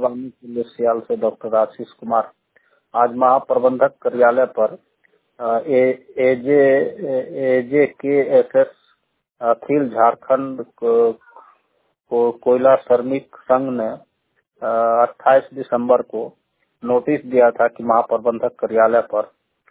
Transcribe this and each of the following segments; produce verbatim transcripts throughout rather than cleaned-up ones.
वाणी के लिए सियाल से डॉक्टर आशीष कुमार। आज महाप्रबंधक कार्यालय पर एजे एजे के एस एस अखिल झारखंड को, को कोयला श्रमिक संघ ने अट्ठाईस दिसंबर को नोटिस दिया था कि महाप्रबंधक कार्यालय पर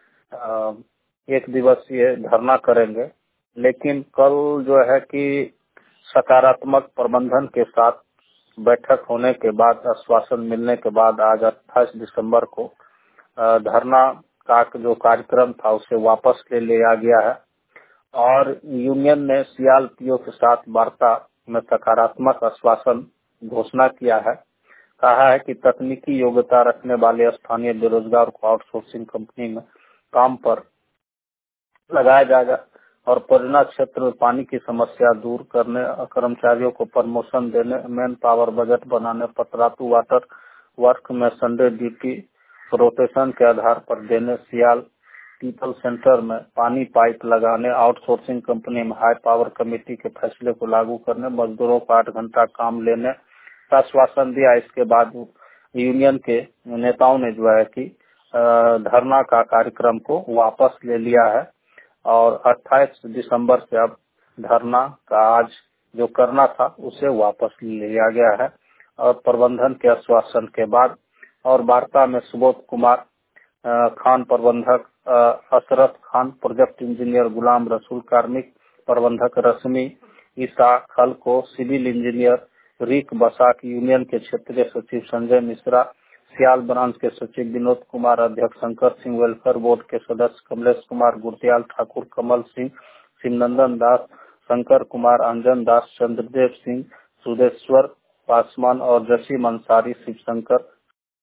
एक दिवसीय धरना करेंगे, लेकिन कल जो है कि सकारात्मक प्रबंधन के साथ बैठक होने के बाद, आश्वासन मिलने के बाद आज अट्ठाईस दिसंबर को धरना का जो कार्यक्रम था उसे वापस ले लिया गया है और यूनियन ने सियाल पीओ के साथ वार्ता में सकारात्मक आश्वासन घोषणा किया है। कहा है कि तकनीकी योग्यता रखने वाले स्थानीय बेरोजगार को आउटसोर्सिंग कंपनी में काम पर लगाया जाएगा और परियोजना क्षेत्र में पानी की समस्या दूर करने, कर्मचारियों को प्रमोशन देने, मैन पावर बजट बनाने, पतरातू वाटर वर्क में संडे ड्यूटी रोटेशन के आधार पर देने, सियाल पीपल सेंटर में पानी पाइप लगाने, आउटसोर्सिंग कंपनी में हाई पावर कमेटी के फैसले को लागू करने, मजदूरों को आठ घंटा काम लेने का आश्वासन दिया। इसके बाद यूनियन के नेताओं ने जो है कि धरना का कार्यक्रम को वापस ले लिया है और अट्ठाईस दिसंबर से अब धरना का आज जो करना था उसे वापस ले लिया गया है और प्रबंधन के आश्वासन के बाद और वार्ता में सुबोध कुमार खान प्रबंधक, असरत खान प्रोजेक्ट इंजीनियर, गुलाम रसूल कार्मिक प्रबंधक, रश्मि ईसा खल को civil engineer, Rik Basak union के क्षेत्रीय सचिव संजय मिश्रा, सियाल ब्रांच के सचिव विनोद कुमार, अध्यक्ष शंकर सिंह, वेलफेयर बोर्ड के सदस्य कमलेश कुमार, गुरदयाल ठाकुर, कमल सिंह, शिवनंदन दास, शंकर कुमार, अंजन दास, चंद्रदेव सिंह, सुदेश्वर पासवान और जसीम अंसारी, शिवशंकर